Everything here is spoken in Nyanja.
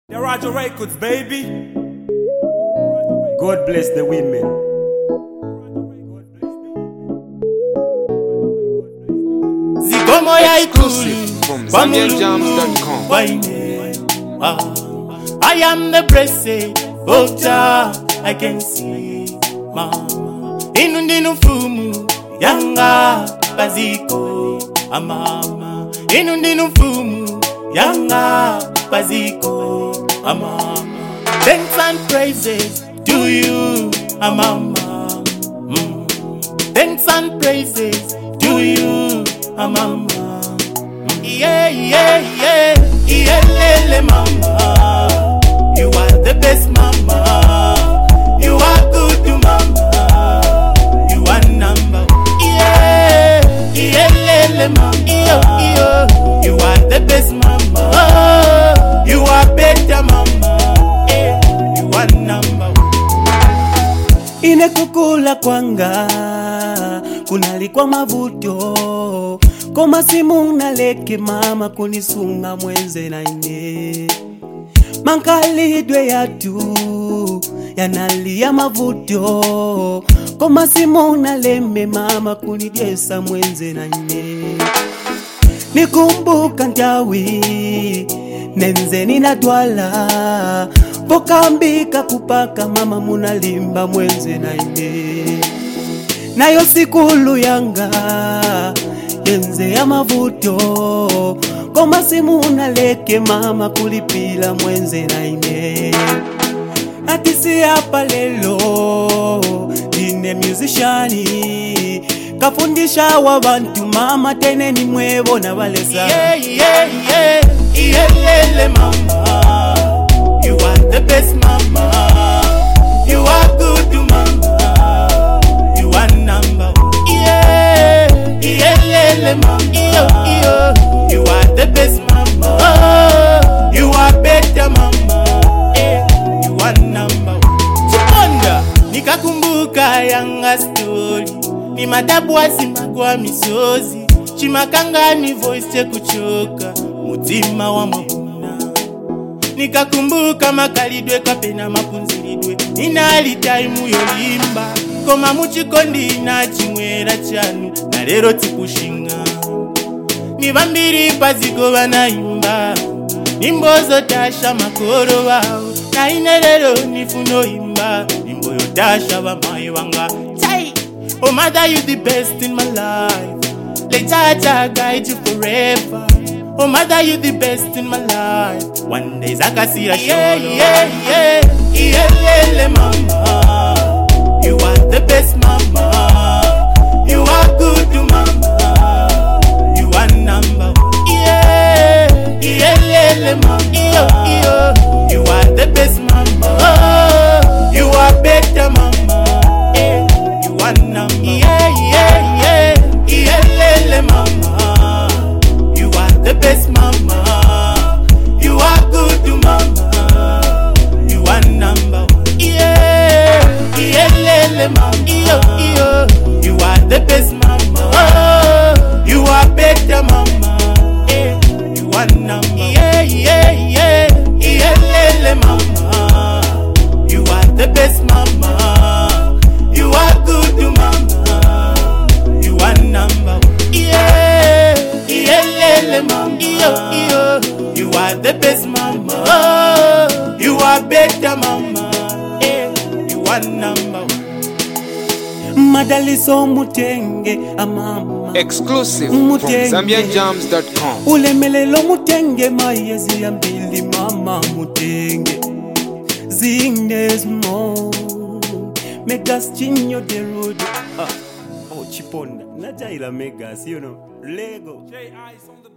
The Roger Records, baby. God bless the women. Zikomo ya Exclusive from ZambianJams.com. I am the blessed of Jah. I can see mama inundinu fumu yanga baziko amama inundinu fumu yanga baziko amama. Thanks and praises to you amama. Thanks and praises to you amama. Yeah, yeah, yeah, yeah, lele mama. You are the best mama. You are good mama. You are number one. Yeah, yeah, lele mama. You are the best mama. You are better mama. Yeah, you are number one. Inekukula kwanga kunalikwa mavuto koma simu naleke mama kunisunga mwenze na ine mankalidwe yatu yanalia mavuto koma simu naleme mama kunidyesa mwenze na ine nikumbuka ntawi nenze ninatwala pokambika kupaka mama munalimba mwenze na ine nayo sikulu yanga yenze ya mavuto koma simu naleke mama kulipila mwenze na ine atisi hapa lelo dine musiciani kafundisha wabantu mama tene ni mwebo na balesa yeah, yeah, yeah, yeah, lele mama. You are the best mama. You are good mama. You are number one. Yeah, yeah, lele mama. You are the best mama. You are better mama. Yeah, you are number one. Chiponda nikakumbuka yanga story ni madabu asimagwa misozi chimakanga ni voice chekuchoka mutima wa mabuna nikakumbuka makalidwe kapena mapunziridwe inali time yolimba koma muchikondi na chimwera chanu na lero tikushinga ni vambiri paziko vanaimba nimbozo tasha makoro wao na ine lero nifuno imba nimbo yotasha vamai wanga chai. Oh mother, you the best in my life. Let Jah guide you forever. Oh mother, you the best in my life. One day Zakasira show. Yeah, yeah, yeah, yeah, lele mama. You are the best mama. You are good mama. You are number one. Yeah, yeah, lele mama. You are the best mama. You are better mama. Yeah, yeah, yeah, yeah, lele mama. You are the best mama. You are good mama. You are number one. Yeah, yeah, lele mama. You are the best mama. You are better mama. Yeah, you are number one. Yeah, yeah, yeah, yeah, lele mama. You are the best mama. You are good mama. You are number one. Yeah, yeah, lele mama. You are the best mama. You are better mama. Yeah, you are number one. Madaliso mutenge amama. Exclusive from ZambianJams.com. Ulemelelo mutenge mayezi ya mbili mama mutenge. Zingnes mo. Megas chinyo de road. Oh, Chiponda. Najaila Megas, you know. Lego. J.I. on the